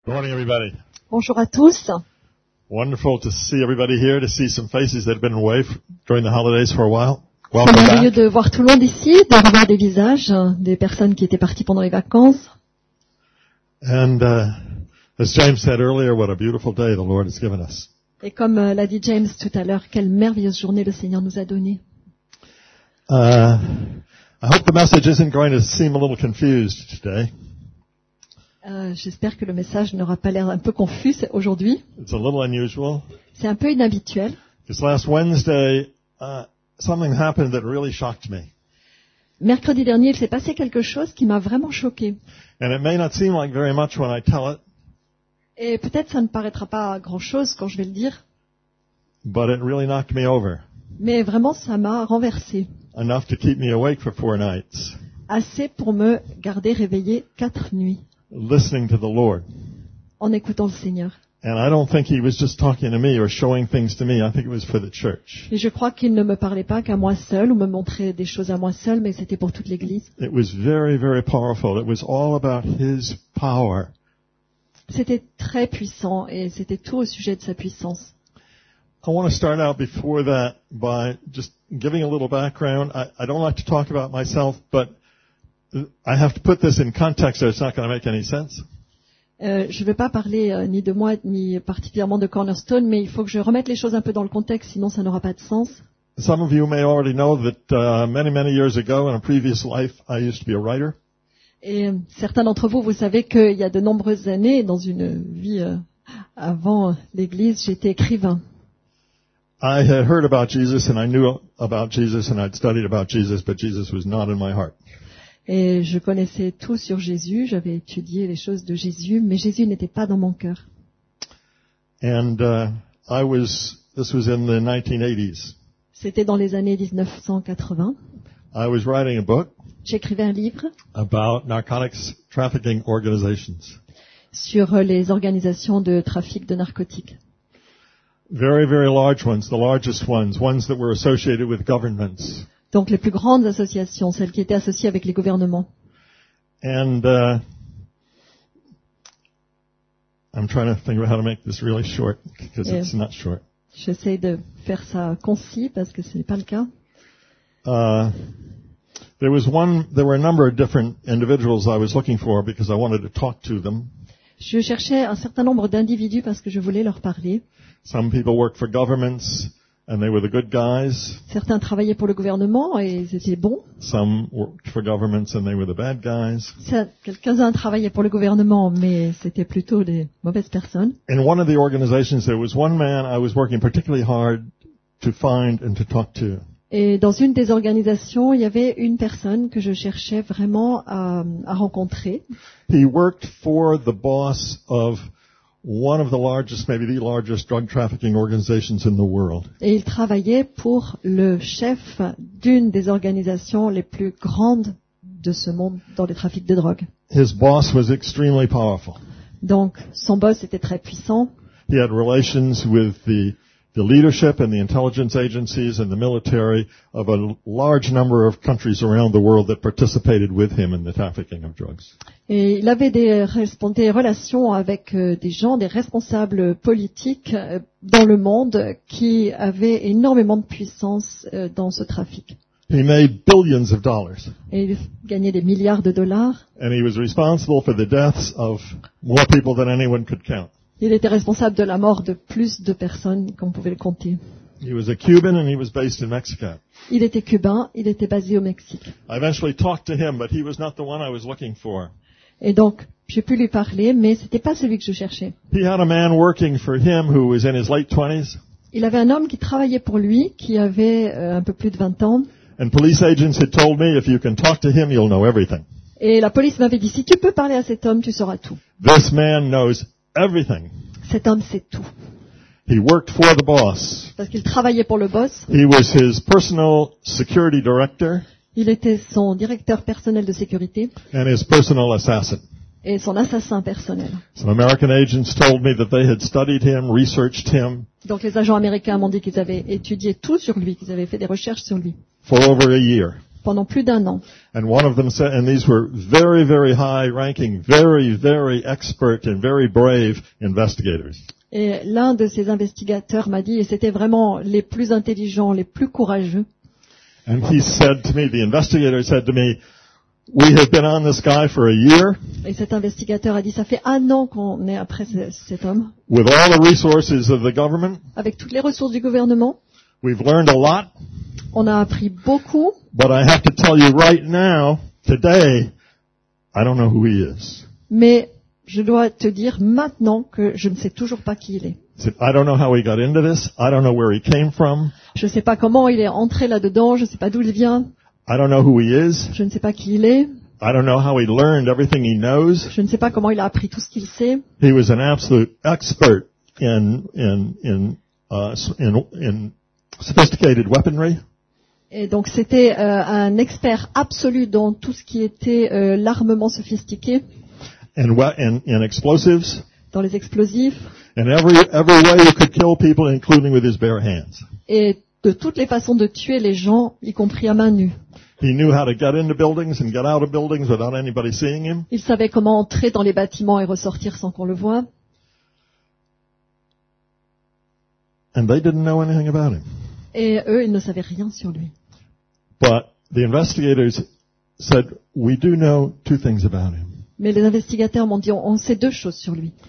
Good morning, everybody. Bonjour à tous. Wonderful to see everybody here, to see some faces that have been away during the holidays for a while. C'est Welcome merveilleux back. de voir tout le monde ici, de revoir des visages, des personnes qui étaient parties pendant les vacances. And as James said earlier, what a beautiful day the Lord has given us. Et comme l'a dit James tout à l'heure, quelle merveilleuse journée le Seigneur nous a donnée. I hope the message isn't going to seem a little confused today. J'espère que le message n'aura pas l'air un peu confus aujourd'hui. It's a little unusual. C'est un peu inhabituel. Because last Wednesday, something happened that really shocked me. Mercredi dernier, il s'est passé quelque chose qui m'a vraiment choqué. And it may not seem like very much when I tell it, Et peut-être ça ne paraîtra pas grand-chose quand je vais le dire, but it really knocked me over. mais vraiment ça m'a renversé. Enough to keep me awake for 4 nights, Assez pour me garder réveillé 4 nuits listening to the Lord. en écoutant le Seigneur. And I don't think he was just talking to me or showing things to me. I think it was for the church. Et je crois qu'il ne me parlait pas qu'à moi seul ou me montrait des choses à moi seul, mais c'était pour toute l'Église. It was very, very powerful. It was all about his power. C'était très puissant et c'était tout au sujet de sa puissance. I want to start out before that by just giving a little background. I don't like to talk about myself, but I have to put this in context or it's not going to make any sense. Je ne vais pas parler ni de moi ni particulièrement de Cornerstone, mais il faut que je remette les choses un peu dans le contexte, sinon ça n'aura pas de sens. Some of you may already know that many, many years ago in a previous life, I used to be a writer. Et certains d'entre vous, vous savez qu'il y a de nombreuses années, dans une vie avant l'Église, j'étais écrivain. I had heard about Jesus and I knew about Jesus and I'd studied about Jesus, but Jesus was not in my heart. Et je connaissais tout sur Jésus, j'avais étudié les choses de Jésus, mais Jésus n'était pas dans mon cœur. And this was in the 1980s. C'était dans les années 1980. I was writing a book J'écrivais un livre about narcotics trafficking organizations. sur les organisations de trafic de narcotiques. Very, very large ones, the largest ones that were associated with governments. Donc les plus grandes associations, celles qui étaient associées avec les gouvernements. And I'm trying to think of how to make this really short, because Yeah. it's not short. J'essaie de faire ça concis parce que ce n'est pas le cas. There were a number of different individuals I was looking for because I wanted to talk to them. Je cherchais un certain nombre d'individus parce que je voulais leur parler. Some people worked for governments and they were the good guys. Certains travaillaient pour le gouvernement et ils étaient bons. Some worked for governments and they were the bad guys. Quelques-uns travaillaient pour le gouvernement, mais c'était plutôt des mauvaises personnes. In one of the organizations, there was one man I was working particularly hard to find and to talk to. Et dans une des organisations, il y avait une personne que je cherchais vraiment à rencontrer. He worked for the boss of one of the largest, maybe the largest drug trafficking organizations in the world. Et il travaillait pour le chef d'une des organisations les plus grandes de ce monde dans les trafics de drogue. His boss was extremely powerful. Donc, son boss était très puissant. He had relations with the leadership and the intelligence agencies and the military of a large number of countries around the world that participated with him in the trafficking of drugs. Et il avait des relations avec des gens, des responsables politiques dans le monde qui avaient énormément de puissance dans ce trafic. He made billions of dollars. Et il gagnait des milliards de dollars. And he was responsible for the deaths of more people than anyone could count. Il était responsable de la mort de plus de personnes qu'on pouvait le compter. He was a Cuban and he was based in Mexico. Il était cubain, il était basé au Mexique. I eventually talked to him, but he was not the one I was looking for. Et donc, j'ai pu lui parler, mais c'était pas celui que je cherchais. He had a man working for him who was in his late 20s. Il avait un homme qui travaillait pour lui, qui avait un peu plus de 20 ans. And police agents had told me, if you can talk to him, you'll know everything. Et la police m'avait dit, si tu peux parler à cet homme, tu sauras tout. This man knows everything. Cet homme sait tout. He worked for the boss. Parce qu'il travaillait pour le boss. He was his personal security director Il était son directeur personnel de sécurité and his personal assassin. et son assassin personnel. Some American agents told me that they had studied him, researched him Donc les agents américains m'ont dit qu'ils avaient étudié tout sur lui, qu'ils avaient fait des recherches sur lui for over a year. pendant plus d'1 an. And one of them said, and these were very, very high-ranking, very, very expert and very brave investigators. Et l'un de ces investigateurs m'a dit, et c'était vraiment les plus intelligents, les plus courageux, And he said to me, the investigator said to me, we have been on this guy for a year et cet investigateur a dit, ça fait 1 an qu'on est après cet homme, with all the resources of the government. avec toutes les ressources du gouvernement. We've learned a lot, On a appris beaucoup, but I have to tell you right now, today, I don't know who he is. mais je dois te dire maintenant que je ne sais toujours pas qui il est. He said, I don't know how he got into this. I don't know where he came from. Je ne sais pas comment il est entré là-dedans, je ne sais pas d'où il vient, I don't know who he is. je ne sais pas qui il est, I don't know how he learned everything he knows. je ne sais pas comment il a appris tout ce qu'il sait. He was an absolute expert in sophisticated weaponry. Et donc c'était un expert absolu dans tout ce qui était l'armement sophistiqué, In explosives, dans les explosifs, and every way you could kill people, including with his bare hands. et de toutes les façons de tuer les gens, y compris à main nue. He knew how to get into buildings and get out of buildings without anybody seeing him. Il savait comment entrer dans les bâtiments et ressortir sans qu'on le voie. And they didn't know anything about him. Et eux, ils ne savaient rien sur lui. But the investigators said, we do know 2 things about him. Mais les investigateurs m'ont dit, on sait 2 choses sur lui.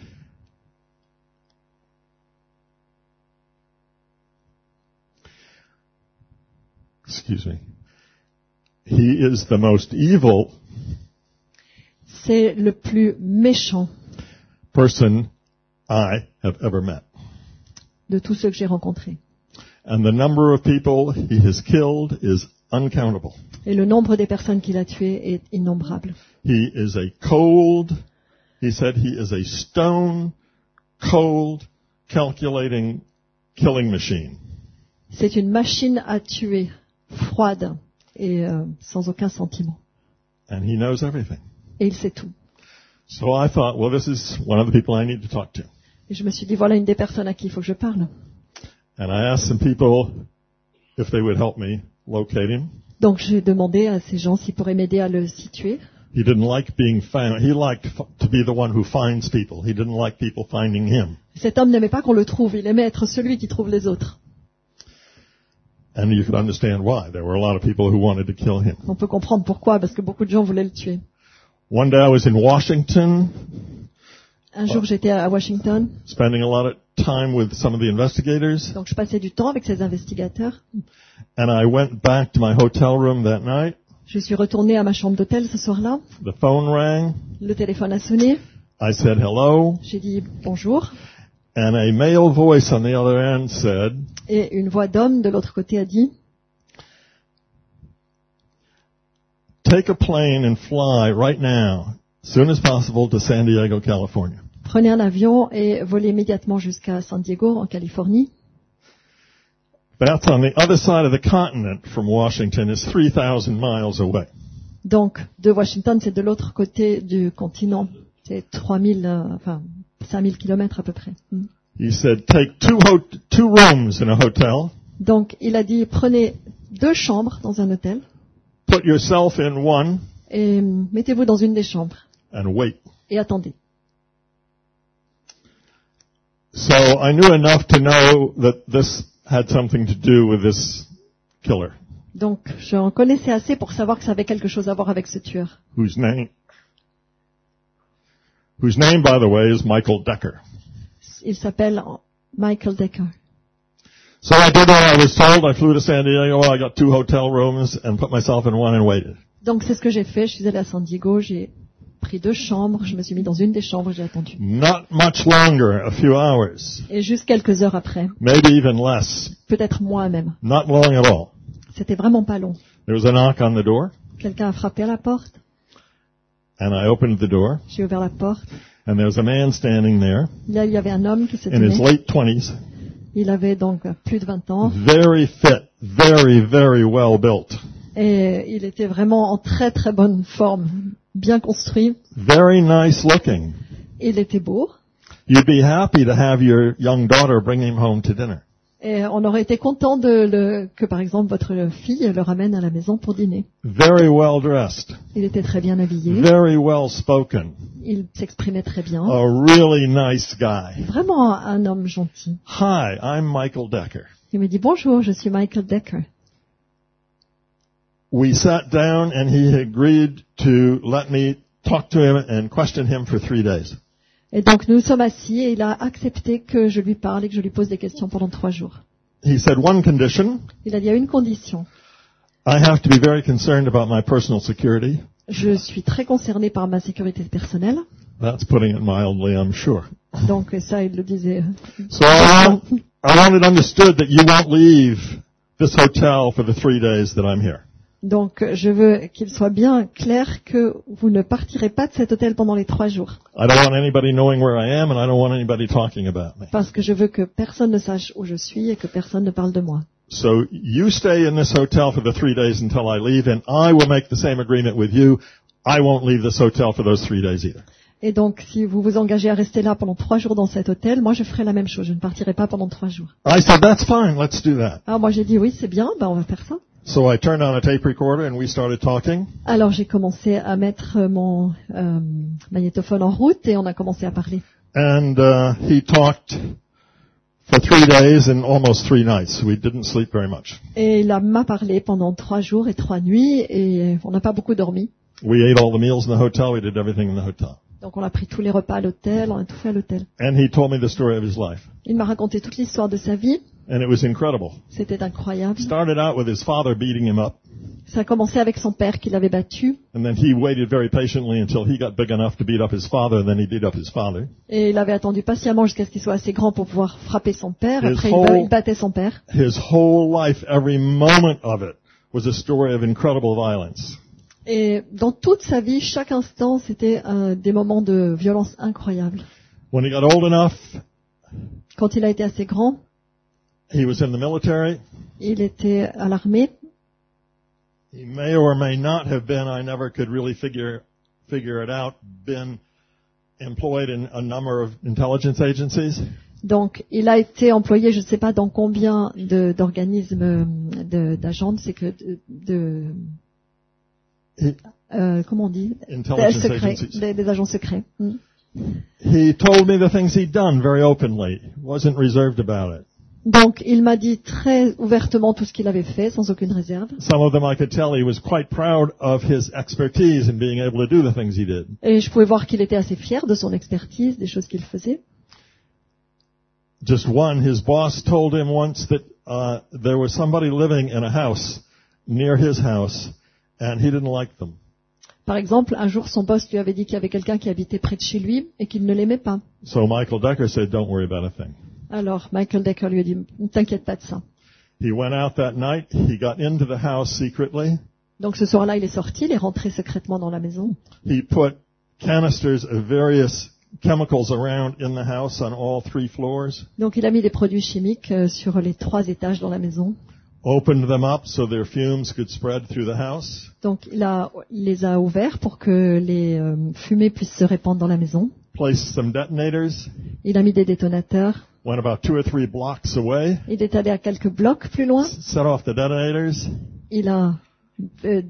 Excuse me. He is the most evil C'est le plus méchant person I have ever met. de tous ceux que j'ai rencontrés. And the number of people he has killed is uncountable. Et le nombre des personnes qu'il a tuées est innombrable. He is a he said he is a stone cold calculating killing machine. C'est une machine à tuer, froide et sans aucun sentiment. And he knows everything. Et il sait tout. So I thought, well, this is one of the people I need to talk to. Et je me suis dit, voilà une des personnes à qui il faut que je parle. And I asked some people if they would help me locate him. Donc j'ai demandé à ces gens s'ils pourraient m'aider à le situer. He didn't like being found. He liked to be the one who finds people. He didn't like people finding him. Cet homme n'aimait pas qu'on le trouve, il aimait être celui qui trouve les autres. And you could understand why. There were a lot of people who wanted to kill him. On peut comprendre pourquoi, parce que beaucoup de gens voulaient le tuer. One day I was in Washington, Un jour j'étais à Washington, spending a lot of time with some of the investigators, donc je passais du temps avec ces investigateurs. and I went back to my hotel room that night. Je suis retournée à ma chambre d'hôtel ce soir-là. The phone rang. Le téléphone a sonné. I said hello, J'ai dit bonjour. and a male voice on the other end said, Et une voix d'homme de l'autre côté a dit, take a plane and fly right now, as soon as possible, to San Diego, California. prenez un avion et volez immédiatement jusqu'à San Diego, en Californie. That's on the other side of the continent from Washington. It's 3,000 miles away. Donc, de Washington, c'est de l'autre côté du continent. C'est 5,000 kilomètres à peu près. He said, take two rooms in a hotel, Donc, il a dit, prenez 2 chambres dans un hôtel put yourself in one, et mettez-vous dans une des chambres and wait. et attendez. So I knew enough to know that this had something to do with this killer, Donc, j'en connaissais assez pour savoir que ça avait quelque chose à voir avec ce tueur, whose name, by the way, is Michael Decker. Il s'appelle Michael Decker. So I did what I was told. I flew to San Diego. I got 2 hotel rooms and put myself in one and waited. Donc, c'est ce que j'ai fait. Je suis allée à San Diego, j'ai pris 2 chambres, je me suis mis dans une des chambres, j'ai attendu. Not much longer, a few hours, Et juste quelques heures après, maybe even less, peut-être moins même, not long at all. c'était vraiment pas long. There was a knock on the door, Quelqu'un a frappé à la porte, and I opened the door, j'ai ouvert la porte. and there was a man standing there Là, il y avait un homme qui se in his tenait. late 20s, Il avait donc plus de 20 ans very fit, very, very well built, et il était vraiment en très très bonne forme, bien construit. very nice looking. Il était beau. You'd be happy to have your young daughter bring him home to dinner. Et on aurait été content que, par exemple, votre fille le ramène à la maison pour dîner. Very well dressed. Il était très bien habillé. Very well spoken. Il s'exprimait très bien. A really nice guy. Vraiment un homme gentil. Hi, I'm Michael Decker. Il me dit bonjour, je suis Michael Decker. We sat down and he agreed to let me talk to him and question him for 3 days. Et donc nous sommes assis et il a accepté que je lui parle et que je lui pose des questions pendant 3 jours. He said one condition, Il a dit à une condition. I have to be very concerned about my personal security. Je suis très concerné par ma sécurité personnelle. That's putting it mildly, I'm sure. Donc ça, il le disait. So I want it understood that you won't leave this hotel for the 3 days that I'm here. Donc je veux qu'il soit bien clair que vous ne partirez pas de cet hôtel pendant les 3 jours. I don't want anybody knowing where I am and I don't want anybody talking about me. Parce que je veux que personne ne sache où je suis et que personne ne parle de moi. So you stay in this hotel for the 3 days until I leave and I will make the same agreement with you. I won't leave this hotel for those 3 days either. Et donc, si vous vous engagez à rester là pendant 3 jours dans cet hôtel, moi je ferai la même chose. Je ne partirai pas pendant 3 jours. I said, that's fine, let's do that. Alors moi j'ai dit oui, c'est bien, on va faire ça. So I turned on a tape recorder and we started talking. Alors j'ai commencé à mettre mon magnétophone en route et on a commencé à parler. And he talked for 3 days and almost 3 nights. We didn't sleep very much. Et il m'a parlé pendant 3 jours et 3 nuits et on n'a pas beaucoup dormi. We ate all the meals in the hotel, we did everything in the hotel. Donc on a pris tous les repas à l'hôtel, on a tout fait à l'hôtel. And he told me the story of his life. Il m'a raconté toute l'histoire de sa vie. And it was incredible. C'était incroyable. Started out with his father beating him up. Ça a commencé avec son père qui l'avait battu. And then he waited very patiently until he got big enough to beat up his father, and then he beat up his father. Et il avait attendu patiemment jusqu'à ce qu'il soit assez grand pour pouvoir frapper son père. His Après, whole- il battait son père. His whole life, every moment of it, was a story of incredible violence. Et dans toute sa vie, chaque instant, c'était des moments de violence incroyables. When he got old enough, Quand il a été assez grand, he was in the military. il était à l'armée. He may or may not have been, I never could really figure it out, been employed in a number of intelligence agencies. Donc, il a été employé, je ne sais pas dans combien d'organismes d'agents, c'est que comment on dit, Intelligence secrets, agencies. des agents secrets. Mm. He told me the things he'd done very openly. Wasn't reserved about it. Donc, il m'a dit très ouvertement tout ce qu'il avait fait, sans aucune réserve. Some of them I could tell he was quite proud of his expertise in being able to do the things he did. Et je pouvais voir qu'il était assez fier de son expertise, des choses qu'il faisait. Just one, his boss told him once that there was somebody living in a house near his house, and he didn't like them. Par exemple, un jour, son boss lui avait dit qu'il y avait quelqu'un qui habitait près de chez lui et qu'il ne l'aimait pas. So Michael Decker said, don't worry about a thing. Alors, Michael Decker lui a dit, ne t'inquiète pas de ça. He went out that night. He got into the house secretly. Donc, ce soir-là, il est sorti, il est rentré secrètement dans la maison. He put canisters of various chemicals around in the house on all 3 floors. Donc, il a mis des produits chimiques sur les 3 étages dans la maison. Opened them up so their fumes could spread through the house. Donc, il les a ouverts pour que les fumées puissent se répandre dans la maison. Placed some detonators. Il a mis des détonateurs. Went about 2 or 3 blocks away. Il est allé à quelques blocs plus loin. Set off the detonators. Il a fait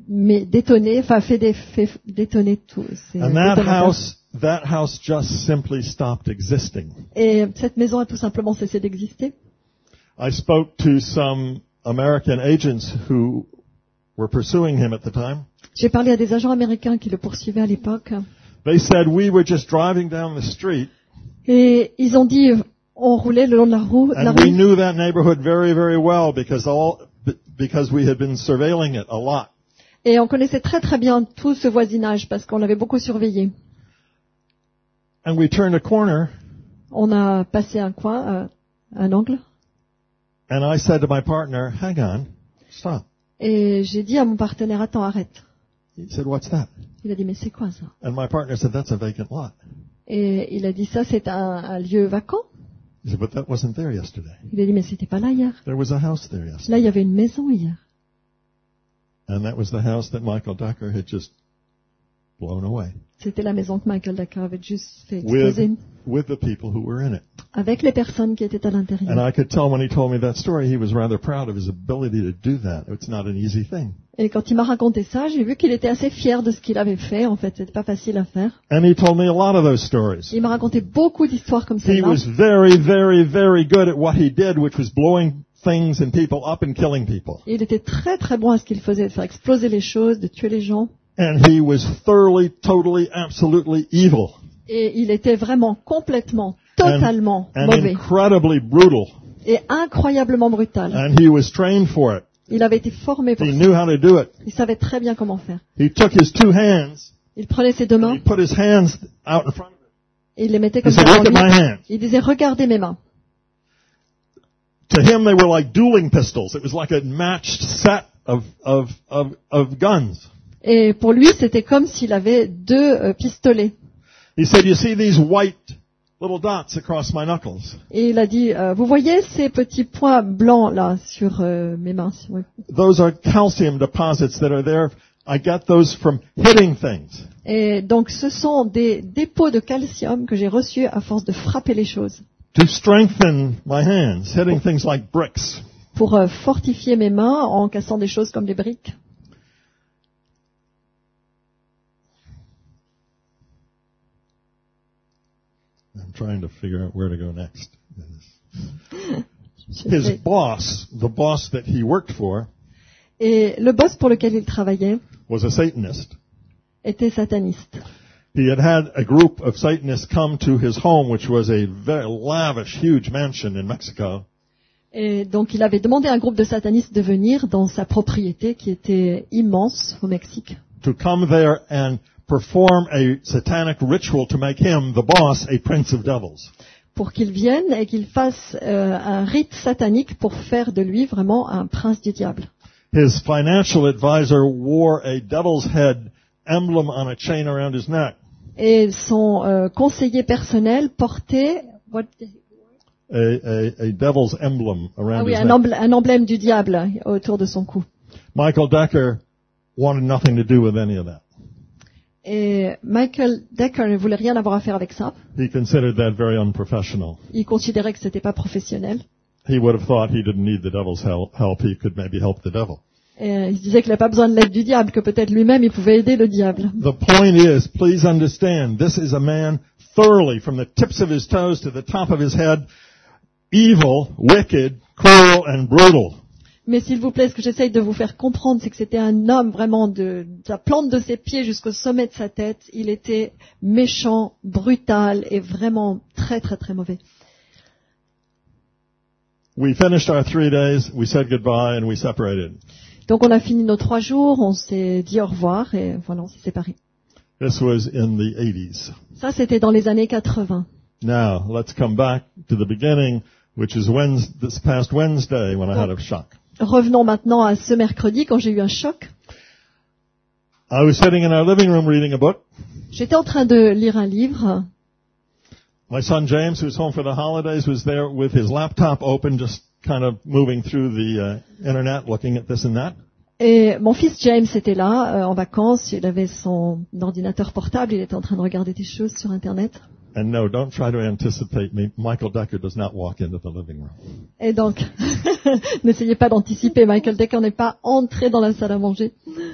détonner tous ces And détonateurs. that house just simply stopped existing. Et cette maison a tout simplement cessé d'exister. I spoke to some American agents who were pursuing him at the time. J'ai parlé à des agents américains qui le poursuivaient à l'époque. They said, we were just driving down the street Et ils ont dit, on roulait le long de la and we rue. knew that neighborhood very, very well because we had been surveilling it a lot. Et on connaissait très très bien tout ce voisinage parce qu'on l'avait beaucoup surveillé. And we turned a corner On a passé un coin, un angle. and I said to my partner, hang on, stop. Et j'ai dit à mon partenaire, attends, arrête. He said, what's that? Il a dit, mais c'est quoi ça? And my partner said, that's a vacant lot. Et il a dit, ça c'est un lieu vacant. He said, but that wasn't there yesterday. Il a dit, mais c'était pas là hier. There was a house there yesterday. Là, il y avait une maison hier. And that was the house that Michael Decker had just blown away C'était la maison que Michael Decker avait juste fait exploser with the people who were in it. avec les personnes qui étaient à And l'intérieur. I could tell when he told me that story, he was rather proud of his ability to do that. It's not an easy thing. Et quand il m'a raconté ça, j'ai vu qu'il était assez fier de ce qu'il avait fait. En fait, c'était pas facile à faire. And he told me a lot of those stories. Il m'a raconté beaucoup d'histoires comme He celle-là. was very, very, very good at what he did, which was blowing things and people up and killing people. Et il était très très bon à ce qu'il faisait, de faire exploser les choses, de tuer les gens. And he was thoroughly, totally, absolutely evil. Et il était vraiment complètement, totalement And mauvais. incredibly brutal. Et incroyablement brutal. And he was trained for it. Il avait été formé pour He ça. knew how to do it. Il savait très bien comment faire. He took his two hands Il prenait ses deux and mains he put his hands out in front of him. et il les mettait He comme ça said, devant "Look at my lui. hands." Il disait, regardez mes mains. To him, they were like dueling pistols. It was like a matched set of guns. Et pour lui, c'était comme s'il avait deux pistolets. He said, "You see these white little dots across my knuckles? Et il a dit, vous voyez ces petits points blancs là sur mes mains. Oui. Those are calcium deposits that are there. I got those from hitting things." Et donc, ce sont des dépôts de calcium que j'ai reçus à force de frapper les choses To strengthen my hands, hitting things like bricks. pour fortifier mes mains en cassant des choses comme des briques. I'm trying to figure out where to go next. His J'essaie. boss, the boss that he worked for, Et le boss pour lequel il travaillait was a Satanist. était sataniste. He had a group of Satanists come to his home, which was a very lavish, huge mansion in Mexico. Et donc, il avait demandé à un groupe de satanistes de venir dans sa propriété qui était immense au Mexique To come there and perform a satanic ritual to make him, the boss, a prince of devils. pour qu'il vienne et qu'il fasse un rite satanique pour faire de lui vraiment un prince du diable. His financial advisor wore a devil's head emblem on a chain around his neck. Et son conseiller personnel portait A devil's emblem around his neck. un emblème du diable autour de son cou. Michael Decker wanted nothing to do with any of that. Et Michael Decker ne voulait rien avoir à faire avec ça. He considered that very unprofessional. Il considérait que c'était pas professionnel. He would have thought he didn't need the devil's help. He could maybe help the devil. Et il se disait qu'il n'avait pas besoin de l'aide du diable, que peut-être lui-même il pouvait aider le diable. The point is, please understand, this is a man thoroughly, from the tips of his toes to the top of his head, evil, wicked, cruel, and brutal. Mais s'il vous plaît, ce que j'essaye de vous faire comprendre, c'est que c'était un homme vraiment de la plante de ses pieds jusqu'au sommet de sa tête. Il était méchant, brutal et vraiment très très très mauvais. We finished our 3 days, we said goodbye, and we separated. Donc on a fini nos 3 jours, on s'est dit au revoir et voilà, on s'est séparés. This was in the 80s. Ça, c'était dans les années 80. Now, let's come back to the beginning, which is this past Wednesday when I had a shock. Revenons maintenant à ce mercredi quand j'ai eu un choc. I was sitting in our living room reading a book. J'étais en train de lire un livre. My son James, who's home for the holidays, was there with his laptop open, just kind of moving through the internet, looking at this and that. Et mon fils James était là, en vacances. Il avait son ordinateur portable. Il était en train de regarder des choses sur Internet. And no, don't try to anticipate me. Michael Decker does not walk into the living room. Et donc, n'essayez pas d'anticiper. Michael Decker n'est pas entré dans la salle à manger.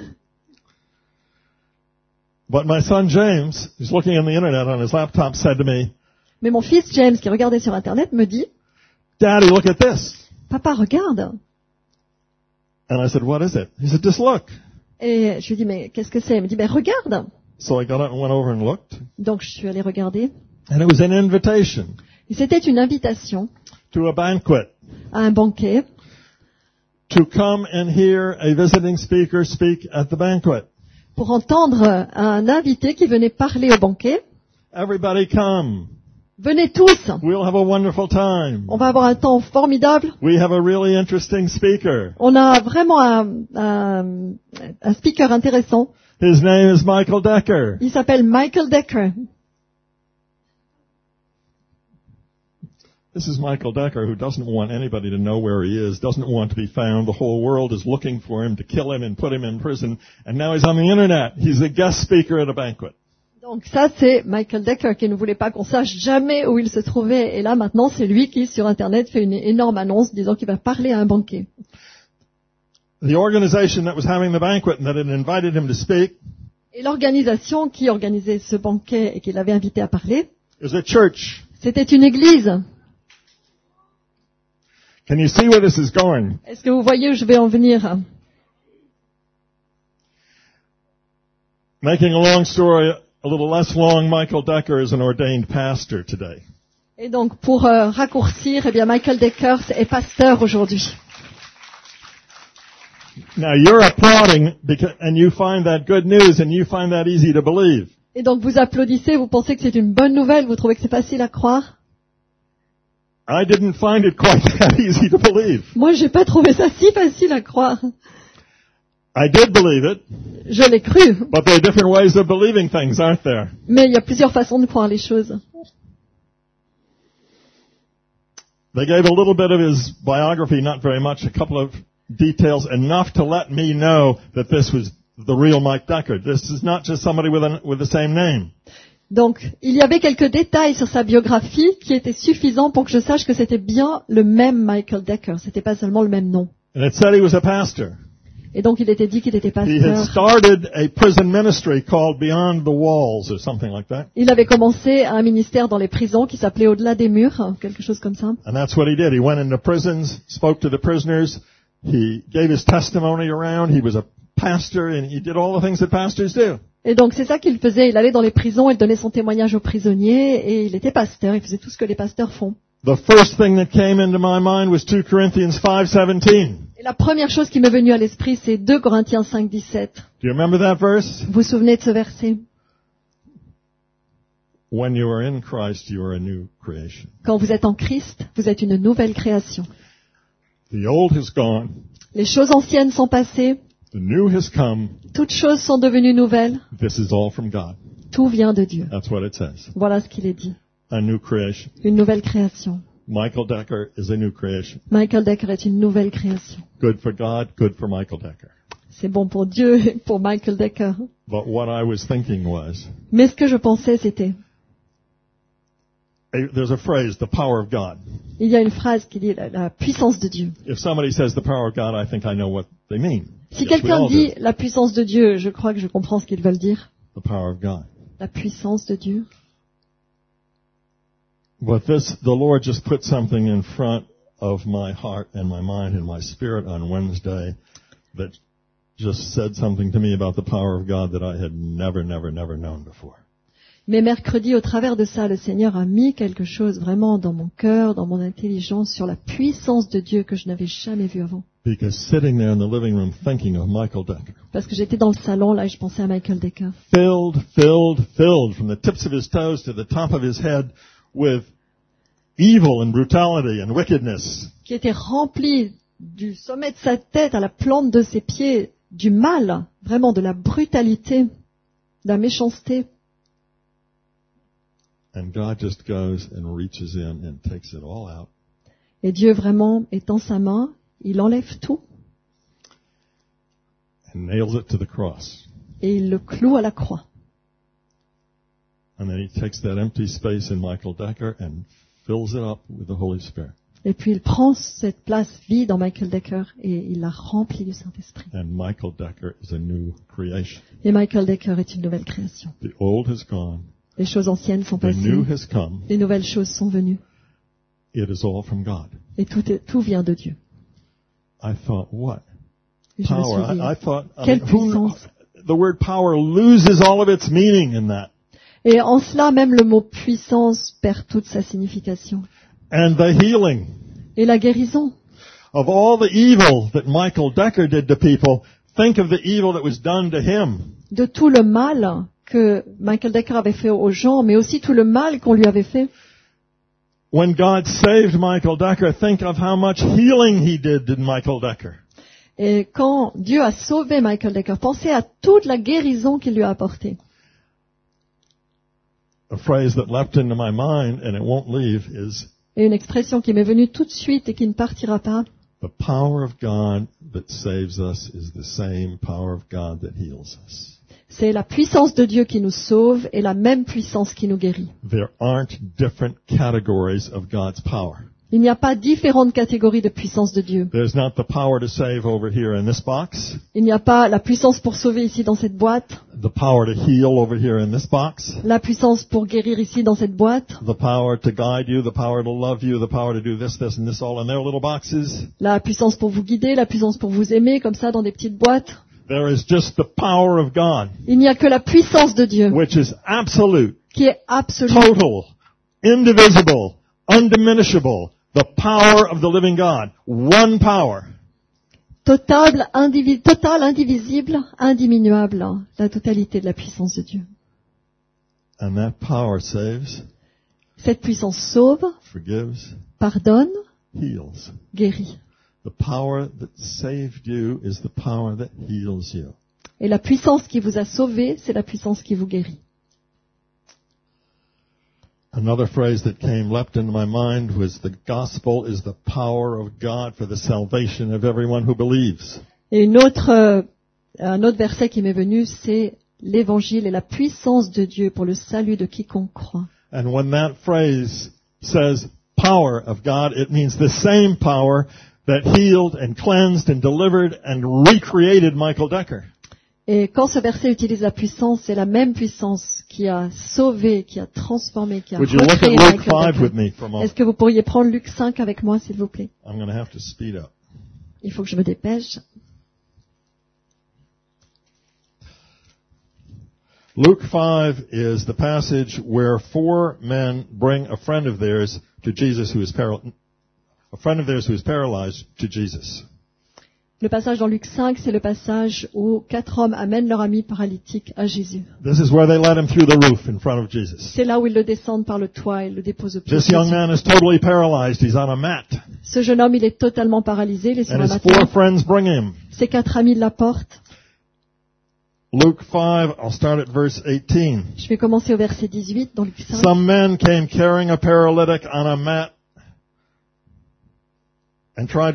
But my son James, who's looking on the internet on his laptop, said to me, Mais mon fils James, qui regardait sur Internet, me dit, "Daddy, look at this." Papa, regarde. And I said, "What is it?" He said, "Just look." Et je lui dis, mais qu'est-ce que c'est? Il me dit, regarde. So I got up and went over and looked. Donc je suis allé regarder. And it was an invitation Et c'était une invitation to a banquet à un banquet to come and hear a visiting speaker speak at the banquet. pour entendre un invité qui venait parler au banquet. Everybody come. Venez tous. We'll have a wonderful time. On va avoir un temps formidable. We have a really interesting speaker. On a vraiment un speaker intéressant. His name is Michael Decker. Il s'appelle Michael Decker. This is Michael Decker, who doesn't want anybody to know where he is, doesn't want to be found. The whole world is looking for him to kill him and put him in prison. And now he's on the internet. He's a guest speaker at a banquet. Donc Donc ça, c'est Michael Decker qui ne voulait pas qu'on sache jamais où il se trouvait. Et là, maintenant, c'est lui qui, sur Internet, fait une énorme annonce disant qu'il va parler à un banquet. The organization that was having the banquet and that had invited him to speak Et l'organisation qui organisait ce banquet et qui l'avait invité à parler, is a church. c'était une église. Can you see where this is going? Est-ce que vous voyez où je vais en venir? Making a long story a little less long, Michael Decker is an ordained pastor today. Et donc, pour raccourcir, eh bien, Michael Decker est pasteur aujourd'hui. Now you're applauding because, and you find that good news and you find that easy to believe. Et donc, vous applaudissez, vous pensez que c'est une bonne nouvelle, vous trouvez que c'est facile à croire? I didn't find it quite that easy to believe. Moi, j'ai pas trouvé ça si facile à croire. I did believe it, Je l'ai cru. but there are different ways of believing things, aren't there? Mais il y a plusieurs façons de croire les choses. They gave a little bit of his biography, not very much, a couple of details, enough to let me know that this was the real Mike Decker. This is not just somebody with the same name. Donc, il y avait quelques détails sur sa biographie qui étaient suffisants pour que je sache que c'était bien le même Michael Decker. C'était pas seulement le même nom. And it said he was a pastor. Et donc, il était dit qu'il était He had pasteur. started a prison ministry called Beyond the Walls or something like that. Il avait commencé un ministère dans les prisons qui s'appelait Au-delà des murs, quelque chose comme ça. And that's what he did. He went into prisons, spoke to the prisoners, he gave his testimony around, he was a pastor, and he did all the things that pastors do. Et donc, c'est ça qu'il faisait. Il allait dans les prisons, il donnait son témoignage aux prisonniers et il était pasteur. Il faisait tout ce que les pasteurs font. The first thing that came into my mind was 2 Corinthians 5:17. Et la première chose qui m'est venue à l'esprit, c'est 2 Corinthiens 5:17. Do you remember that verse? Vous vous souvenez de ce verset? When you are in Christ, you are a new creation. Quand vous êtes en Christ, vous êtes une nouvelle création. The old has gone, Les choses anciennes sont passées, the new has come. toutes choses sont devenues nouvelles. This is all from God. Tout vient de Dieu. That's what it says. Voilà ce qu'il est dit. A new creation. Une nouvelle création. Michael Decker is a new creation. Michael Decker est une nouvelle création. Good for God, good for Michael Decker. C'est bon pour Dieu et pour Michael Decker. But what I was thinking was, Mais ce que je pensais, c'était, there's a phrase, the power of God. il y a une phrase qui dit la puissance de Dieu. If somebody says the power of God, I think I know what they mean. Si Yes, we quelqu'un all dit do. la puissance de Dieu, je crois que je comprends ce qu'ils veulent dire. The power of God. La puissance de Dieu. But the Lord just put something in front of my heart and my mind and my spirit on Wednesday that just said something to me about the power of God that I had never known before. Mais mercredi, au travers de ça, le Seigneur a mis quelque chose vraiment dans mon cœur, dans mon intelligence, sur la puissance de Dieu que je n'avais jamais vue avant. Because sitting there in the living room thinking of Michael Decker, Parce que j'étais dans le salon, là, et je pensais à Michael Decker. filled from the tips of his toes to the top of his head with evil and brutality and wickedness. Qui était rempli du sommet de sa tête à la plante de ses pieds, du mal, vraiment de la brutalité, de la méchanceté. And God just goes and reaches in and takes it all out. Et Dieu vraiment étend sa main, il enlève tout And nails it to the cross. et il le cloue à la croix. And then he takes that empty space in Michael Decker and fills it up with the Holy Spirit. Et puis il prend cette place vide en Michael Decker et il la remplit du Saint-Esprit. And Michael Decker is a new creation. Et Michael Decker est une nouvelle création. The old has gone. Les choses anciennes sont The passées, new has come. les nouvelles choses sont venues. It is all from God. Et tout vient de Dieu. I thought, what? Et je me Power. suis dit, I thought, quelle puissance. the word power loses all of its meaning in that. Et en cela, même le mot puissance perd toute sa signification. And the healing Et la guérison. of all the evil that Michael Decker did to people, think of the evil that was done to him. De tout le mal que Michael Decker avait fait aux gens, mais aussi tout le mal qu'on lui avait fait. When God saved Michael Decker, think of how much healing he did to Michael Decker. Et quand Dieu a sauvé Michael Decker, pensez à toute la guérison qu'il lui a apportée. A phrase that leapt into my mind and it won't leave is Et une expression qui m'est venue tout de suite et qui ne partira pas. the power of God that saves us is the same power of God that heals us. C'est la puissance de Dieu qui nous sauve et la même puissance qui nous guérit. There aren't different categories of God's power. Il n'y a pas différentes catégories de puissance de Dieu. There's not the power to save over here in this box, Il n'y a pas la puissance pour sauver ici dans cette boîte, the power to heal over here in this box, la puissance pour guérir ici dans cette boîte, the power to guide you, the power to love you, the power to do this, this, and this all in their little boxes. la puissance pour vous guider, la puissance pour vous aimer, comme ça dans des petites boîtes. There is just the power of God, Il n'y a que la puissance de Dieu which is absolute, qui est absolue, total, indivisible, undiminishable, the power of the living God. One power. totale, indivisible, indiminuable, la totalité de la puissance de Dieu. And that power saves, Cette puissance sauve, forgives, pardonne, heals. guérit. The power that saved you is the power that heals you. Et la puissance qui vous a sauvé, c'est la puissance qui vous guérit. Another phrase that leapt into my mind was the gospel is the power of God for the salvation of everyone who believes. Et un autre verset qui m'est venu, c'est l'évangile est la puissance de Dieu pour le salut de quiconque croit. And when that phrase says power of God, it means the same power that healed and cleansed and delivered and recreated Michael Decker. Et quand ce verset utilise la puissance, c'est la même puissance qui a sauvé, qui a transformé, qui a Would you look at recréé Luke Michael 5 with Decker. me for a moment? Est-ce que vous pourriez prendre Luc 5 avec moi, s'il vous plaît? I'm going to have to speed up. Il faut que je me dépêche. Luke 5 is the passage where 4 men bring a friend of theirs to Jesus who is paralyzed to Jesus. Le passage dans Luc 5, c'est le passage où 4 hommes amènent leur ami paralytique à Jésus. This is where they let him through the roof in front of Jesus. C'est là où ils le descendent par le toit et le déposent au pied de This young Jésus. man is totally paralyzed. He's on a mat. Ce jeune homme, il est totalement paralysé, il est sur And un his matelas. 4 friends bring him. Ses 4 amis l'apportent. Luke 5, I'll start at verse 18. Je vais commencer au verset 18 dans Luc 5. Some men came carrying a paralytic on a mat and tried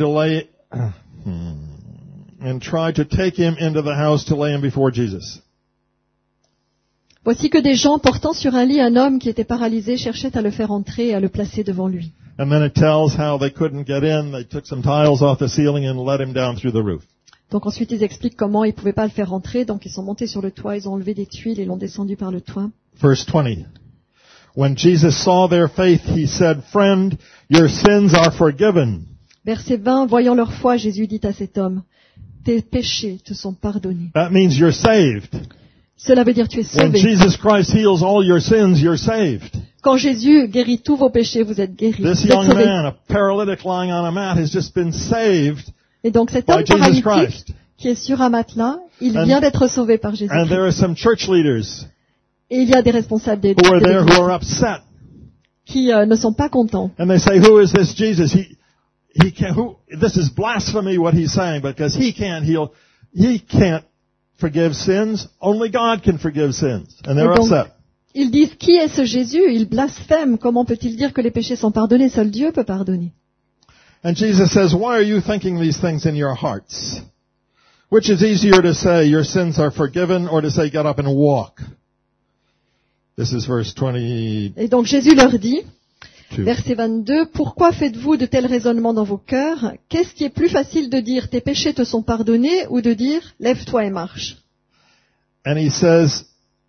to take him into the house to lay him before Jesus. Voici que des gens portant sur un lit un homme qui était paralysé cherchaient à le faire entrer et à le placer devant lui. And then it tells how they couldn't get in. They took some tiles off the ceiling and let him down through the roof. Donc ensuite ils expliquent comment ils ne pouvaient pas le faire entrer, donc ils sont montés sur le toit, ils ont enlevé des tuiles et l'ont descendu par le toit. Verse 20. When Jesus saw their faith, he said, "Friend, your sins are forgiven." Verset 20, voyant leur foi, Jésus dit à cet homme, tes péchés te sont pardonnés. That means you're saved. Cela veut dire tu es When sauvé. Jesus Christ heals all your sins, you're saved. Quand Jésus guérit tous vos péchés, vous êtes guéris. This Vous êtes young sauvés. man, a paralytic lying on a mat, has just been saved Et donc cet by homme Jesus paralytique Christ. qui est sur un matelas, il And- vient d'être sauvé par Jésus. And there are some church leaders Et il y a des responsables des who are there who l'église are upset. qui ne sont pas contents. And they say, who is this Jesus? He can't, this is blasphemy what he's saying because he can't heal, he can't forgive sins. Only God can forgive sins. And they're Et donc, upset. ils disent, qui est ce Jésus? Il blasphème. Comment peut-il dire que les péchés sont pardonnés? Seul Dieu peut pardonner. And Jesus says, why are you thinking these things in your hearts? Which is easier to say, your sins are forgiven, or to say, get up and walk? This is verse 22. Et donc Jésus leur dit, verset 22, pourquoi faites-vous de tels raisonnements dans vos cœurs? Qu'est-ce qui est plus facile de dire, tes péchés te sont pardonnés, ou de dire, lève-toi et marche? And he says,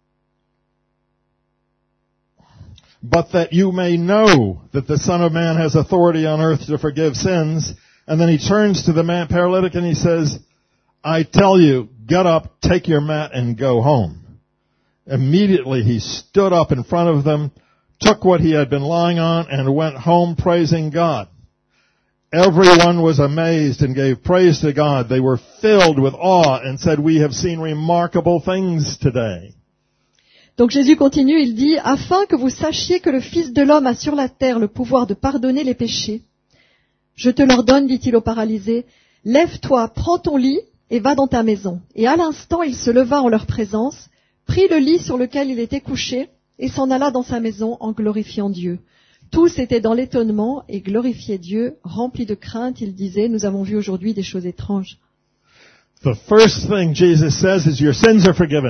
but that you may know that the Son of Man has authority on earth to forgive sins. And then he turns to the man paralytic and he says, I tell you, get up, take your mat and go home. Immediately he stood up in front of them, took what he had been lying on and went home praising God. Everyone was amazed and gave praise to God. They were filled with awe and said, we have seen remarkable things today. Donc Jésus continue, il dit, afin que vous sachiez que le Fils de l'homme a sur la terre le pouvoir de pardonner les péchés. Je te l'ordonne, dit-il au paralysé, lève-toi, prends ton lit et va dans ta maison. Et à l'instant, il se leva en leur présence, prit le lit sur lequel il était couché et s'en alla dans sa maison en glorifiant Dieu. Tous étaient dans l'étonnement et glorifiaient Dieu, remplis de crainte, ils disaient, nous avons vu aujourd'hui des choses étranges. The first thing Jesus says is your sins are forgiven.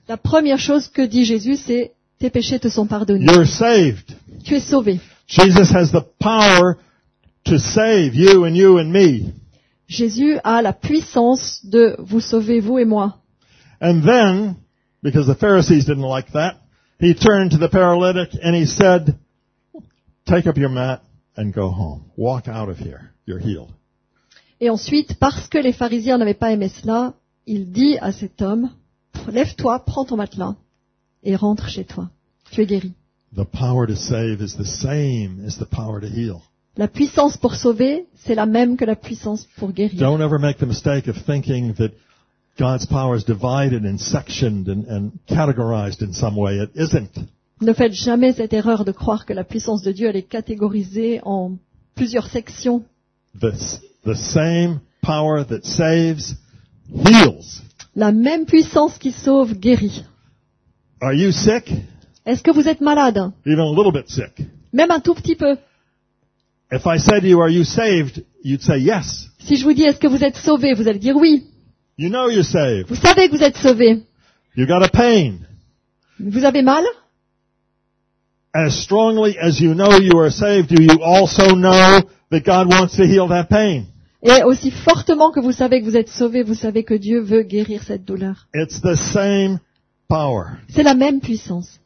La première chose que dit Jésus, c'est « Tes péchés te sont pardonnés. You're saved. Tu es sauvé. » Jesus has the power to save you and me. Jésus a la puissance de vous sauver, vous et moi. And then, because the Pharisees didn't like that, he turned to the paralytic and he said, take up your mat and go home. Walk out of here. You're healed. Et ensuite, parce que les pharisiens n'avaient pas aimé cela, il dit à cet homme, lève-toi, prends ton matelas et rentre chez toi. Tu es guéri. The power to save is the same as the power to heal. La puissance pour sauver, c'est la même que la puissance pour guérir. Don't ever make the mistake of thinking that God's power is divided and sectioned and categorized in some way. It isn't. Ne faites jamais cette erreur de croire que la puissance de Dieu elle est catégorisée en plusieurs sections. The same power that saves heals. La même puissance qui sauve guérit. Are you sick? Est-ce que vous êtes malade? Even a little bit sick. Même un tout petit peu. If I said to you, are you saved? You'd say yes. Si je vous dis, est-ce que vous êtes sauvé? Vous allez dire oui. You know you're saved. Vous savez que vous êtes sauvé. You got a pain. Vous avez mal? As strongly as you know you are saved, do you also know that God wants to heal that pain? Et aussi fortement que vous savez que vous êtes sauvé, vous savez que Dieu veut guérir cette douleur. It's the same power. C'est la même puissance.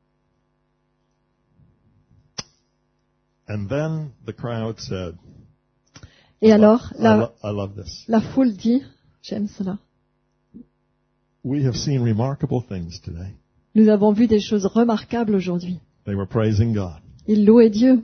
And then the crowd said, Et alors, I love this. la foule dit, j'aime cela. We have seen remarkable things today. Nous avons vu des choses remarquables aujourd'hui. They were praising God. Ils louaient Dieu.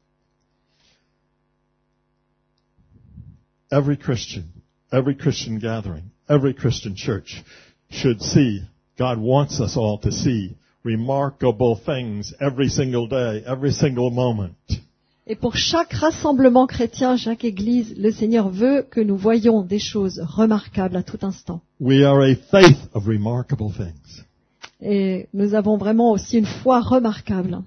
Every Christian gathering, every Christian church should see, God wants us all to see remarkable things every single day, every single moment. Et pour chaque rassemblement chrétien, chaque église, le Seigneur veut que nous voyions des choses remarquables à tout instant. We are a faith of remarkable things. Et nous avons vraiment aussi une foi remarquable.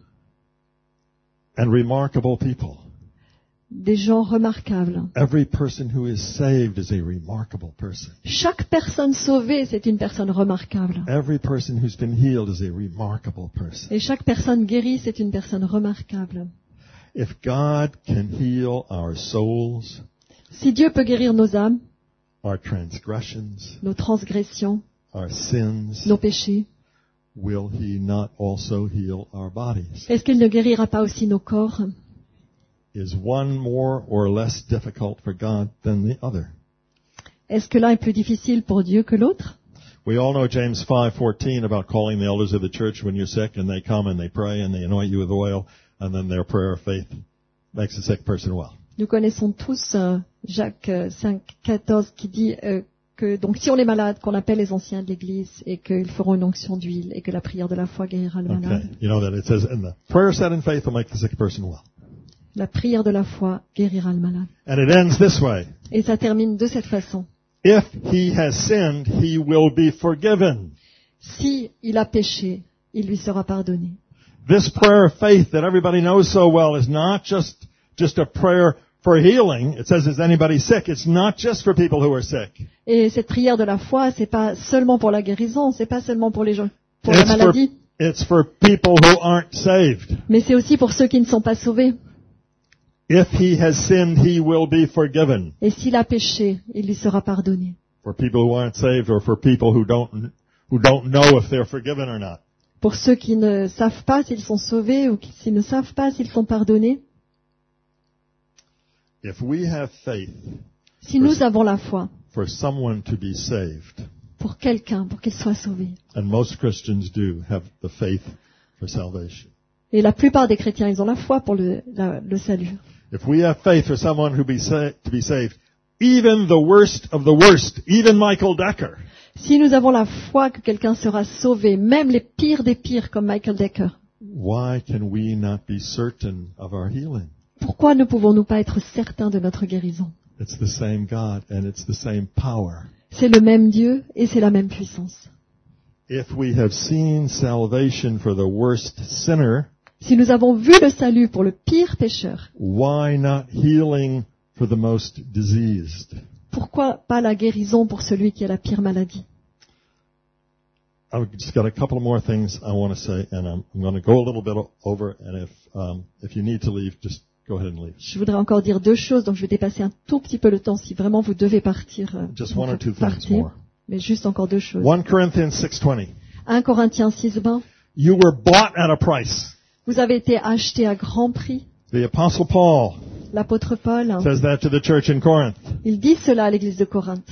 And remarkable people. Des gens remarquables. Every person who is saved is a remarkable person. Chaque personne sauvée, c'est une personne remarquable. Every person who's been healed is a remarkable person. Et chaque personne guérie, c'est une personne remarquable. If God can heal our souls, Si Dieu peut guérir nos âmes, our transgressions, nos transgressions, our sins, nos péchés, will He not also heal our bodies? est-ce qu'il ne guérira pas aussi nos corps? Is one more or less difficult for God than the other? Est-ce que l'un est plus difficile pour Dieu que l'autre? We all know James 5:14 about calling the elders of the church when you're sick, and they come and they pray and they anoint you with oil, and then their prayer of faith makes the sick person well. Nous connaissons tous Jacques 5,14 qui dit que donc si on est malade, qu'on appelle les anciens de l'Église et qu'ils feront une onction d'huile et que la prière de la foi guérira le malade. Okay, you know that it says, and the prayer said in faith will make the sick person well. La prière de la foi guérira le malade. And it ends this way. Et ça termine de cette façon. If he has sinned, he will be forgiven. Si il a péché, il lui sera pardonné. This prayer of faith that everybody knows so well is not just a prayer for healing. It says, is anybody sick? It's not just for people who are sick. Et cette prière de la foi, c'est pas seulement pour la guérison, c'est pas seulement pour les gens, pour la maladie, It's for people who aren't saved. mais c'est aussi pour ceux qui ne sont pas sauvés. If he has sinned, he will be forgiven. Et s'il a péché, il lui sera pardonné. For people who aren't saved or for people who don't know if they're forgiven or not. Pour ceux qui ne savent pas s'ils sont sauvés ou s'ils ne savent pas s'ils sont pardonnés, If we have faith si nous avons la foi for someone to be saved, pour quelqu'un, pour qu'il soit sauvé, and most Christians do have the faith for salvation. et la plupart des chrétiens, ils ont la foi pour le salut. If we have faith for someone to be saved, even the worst of the worst, even Michael Decker, Si nous avons la foi que quelqu'un sera sauvé, même les pires des pires comme Michael Decker, why can we not be certain of our healing? pourquoi ne pouvons-nous pas être certains de notre guérison? It's the same God and it's the same power. C'est le même Dieu et c'est la même puissance. If we have seen salvation for the worst sinner, Si nous avons vu le salut pour le pire pécheur, why not healing for the most diseased? pourquoi pas la guérison pour celui qui a la pire maladie? I've just got a couple more things I want to say, and I'm going to go a little bit over, and if you need to leave, just go ahead and leave. Je voudrais encore dire 2 choses, donc je vais dépasser un tout petit peu le temps si vraiment vous devez partir. Just one or two things partez. more. Mais juste encore 2 choses. 1 Corinthians 6:20. 1 Corinthiens 6:20. You were bought at a price. Vous avez été achetés à grand prix. The Apostle Paul L'apôtre Paul, says that to the church in Corinth. il dit cela à l'église de Corinthe.